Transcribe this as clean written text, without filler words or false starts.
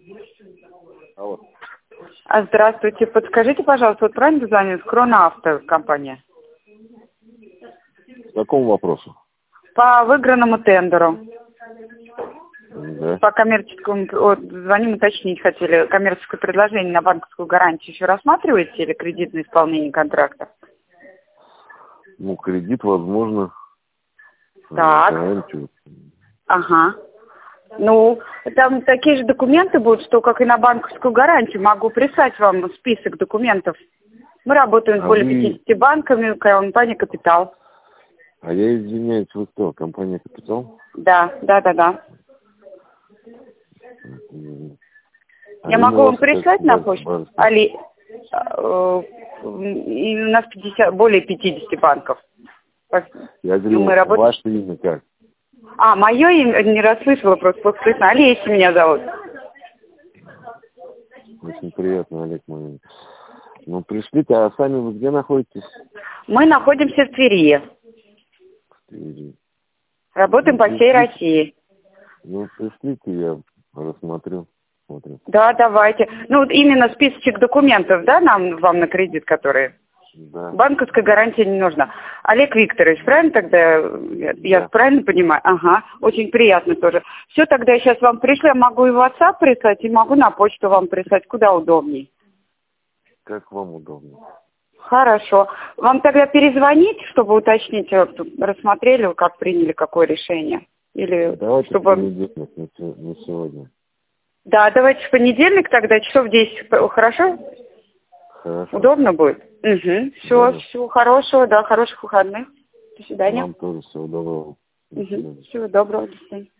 Алло. Здравствуйте. Подскажите, пожалуйста, вот правильно звонит Кронавто компания? По какому вопросу? По выигранному тендеру. Да. По коммерческому, вот, звоним уточнить хотели, коммерческое предложение на банковскую гарантию еще рассматриваете или кредитное исполнение контракта? Ну, кредит, возможно. Так. Гарантию. Ага. Ну, там такие же документы будут, что как и на банковскую гарантию. Могу прислать вам список документов. Мы работаем с более 50 банками, компания «Капитал». А я извиняюсь, вы кто? Компания «Капитал»? Да. Я могу вам прислать на почту? И у нас более 50 банков. Я говорю, ваше имя как? Мое имя не расслышала, просто слышно. Олеся меня зовут. Очень приятно, Олег мой имя. Ну, пришлите, а сами вы где находитесь? Мы находимся в Твери. В Твери. Работаем по всей России. Ну, пришлите, я рассмотрю. Смотрю. Да, давайте. Ну, вот именно списочек документов, да, вам на кредит, которые? Да. Банковская гарантия не нужна. Олег Викторович, правильно тогда? Я правильно понимаю? Ага, очень приятно тоже. Все, тогда я сейчас вам пришлю. Я могу и в WhatsApp прислать, и могу на почту вам прислать. Куда удобнее? Как вам удобно. Хорошо. Вам тогда перезвонить, чтобы уточнить, рассмотрели, как приняли, какое решение? Или давайте чтобы... в понедельник, не сегодня. Да, давайте в понедельник тогда, часов 10. Хорошо? Хорошо. Удобно будет? Угу. Всего хорошего, да, хороших выходных. До свидания. Вам тоже всего доброго. Всего доброго, до свидания.